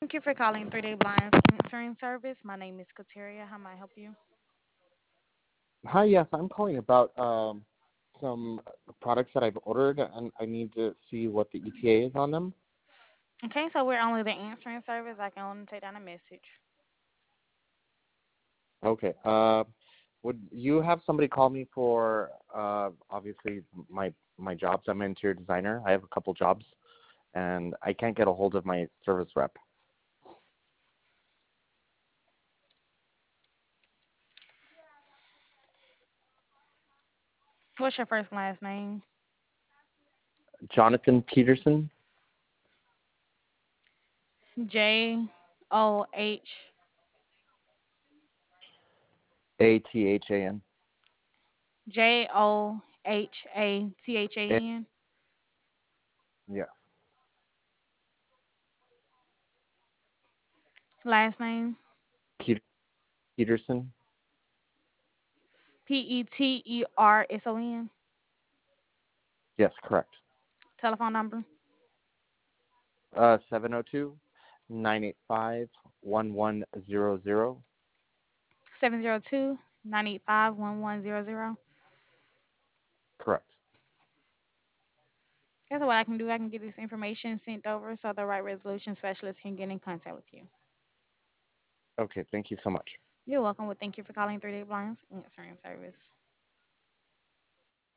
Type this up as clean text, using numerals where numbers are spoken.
Thank you for calling 3 Day Blinds Answering Service. My name is Kateria. How may I help you? Hi, yes, I'm calling about some products that I've ordered, and I need to see what the ETA is on them. Okay, so we're only the answering service. I can only take down a message. Okay. Would you have somebody call me for obviously my jobs? I'm an interior designer. I have a couple jobs, and I can't get a hold of my service rep. What's your first and last name? Jonathan Peterson, Johh Athan. Johhathan. Yeah, Last name Peter, Peterson. Peterson. Yes, correct. Telephone number 702-985-1100. 702-985-1100. Correct. Guess what I can do? I can get this information sent over so the right resolution specialist can get in contact with you. Okay, thank you so much. You're welcome. Well, thank you for calling 3 Day Blinds Answering Service.